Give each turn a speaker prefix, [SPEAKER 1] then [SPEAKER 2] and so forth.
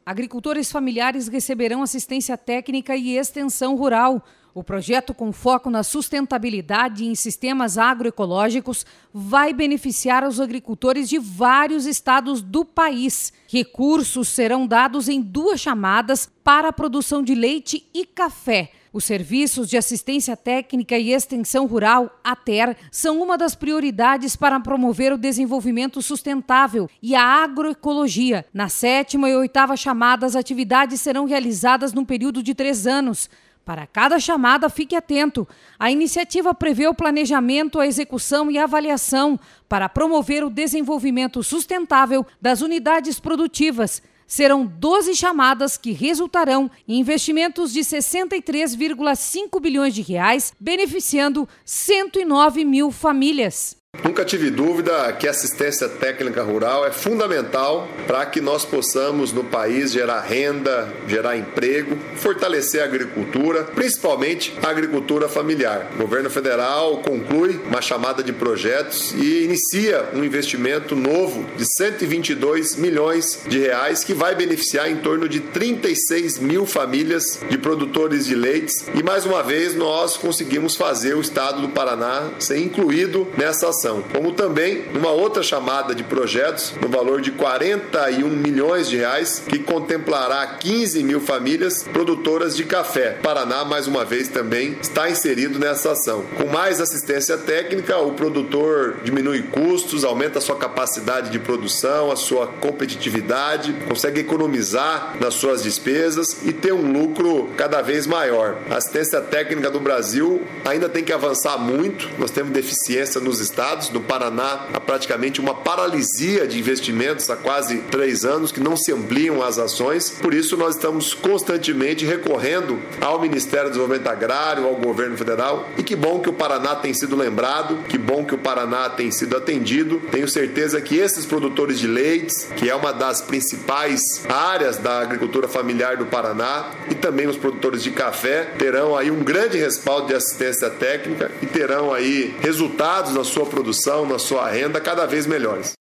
[SPEAKER 1] agricultores familiares receberão assistência técnica e extensão rural. O projeto, com foco na sustentabilidade e em sistemas agroecológicos, vai beneficiar os agricultores de vários estados do país. Recursos serão dados em 2 chamadas para a produção de leite e café. Os serviços de assistência técnica e extensão rural, ATER, são uma das prioridades para promover o desenvolvimento sustentável e a agroecologia. Na 7ª e 8ª chamada, as atividades serão realizadas num período de 3 anos. Para cada chamada, fique atento. A iniciativa prevê o planejamento, a execução e a avaliação para promover o desenvolvimento sustentável das unidades produtivas. Serão 12 chamadas que resultarão em investimentos de 63,5 bilhões de reais, beneficiando 109 mil famílias.
[SPEAKER 2] Nunca tive dúvida que a assistência técnica rural é fundamental para que nós possamos no país gerar renda, gerar emprego, fortalecer a agricultura, principalmente a agricultura familiar. O governo federal conclui uma chamada de projetos e inicia um investimento novo de 122 milhões de reais que vai beneficiar em torno de 36 mil famílias de produtores de leites e mais uma vez nós conseguimos fazer o estado do Paraná ser incluído nessa ação. Como também uma outra chamada de projetos no valor de 41 milhões de reais que contemplará 15 mil famílias produtoras de café. Paraná, mais uma vez, também está inserido nessa ação. Com mais assistência técnica, o produtor diminui custos, aumenta a sua capacidade de produção, a sua competitividade, consegue economizar nas suas despesas e ter um lucro cada vez maior. A assistência técnica do Brasil ainda tem que avançar muito, nós temos deficiência nos estados. No Paraná, há praticamente uma paralisia de investimentos há quase 3 anos que não se ampliam as ações. Por isso, nós estamos constantemente recorrendo ao Ministério do Desenvolvimento Agrário, ao governo federal. E que bom que o Paraná tem sido lembrado, que bom que o Paraná tem sido atendido. Tenho certeza que esses produtores de leites, que é uma das principais áreas da agricultura familiar do Paraná, e também os produtores de café, terão aí um grande respaldo de assistência técnica e terão aí resultados na sua produção, na sua renda cada vez melhores.